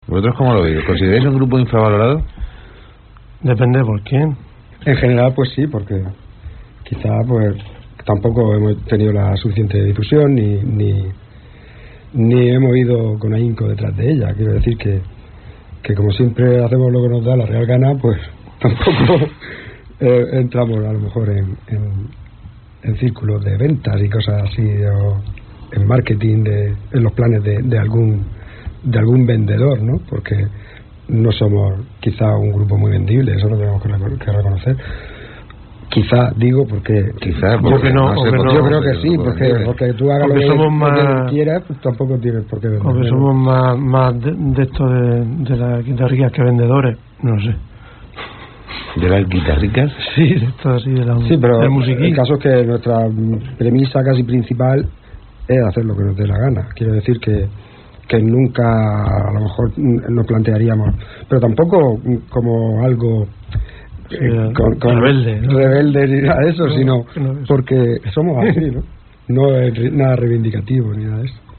¿Vosotros cómo lo veis? ¿Consideráis un grupo infravalorado? Depende por quién. En general, pues sí, porque quizá pues tampoco hemos tenido la suficiente difusión ni hemos ido con ahínco detrás de ella. Quiero decir que como siempre hacemos lo que nos da la real gana, pues tampoco entramos a lo mejor en círculos de ventas y cosas así, o en marketing, en los planes de algún vendedor, ¿no? Porque no somos quizá un grupo muy vendible, eso lo tenemos que reconocer. Quizá, digo, porque no, yo creo que sí, porque tú hagas lo que quieras, pues tampoco tienes por qué vender. Porque somos más de esto de las guitarricas que vendedores, no sé. ¿De las guitarricas? Sí, de esto así, de la sí, pero musiquita. El caso es que nuestra premisa casi principal es hacer lo que nos dé la gana. Quiero decir que nunca a lo mejor nos plantearíamos, pero tampoco como algo con rebelde ni nada de eso, sino porque somos así, ¿no? No es nada reivindicativo ni nada de eso.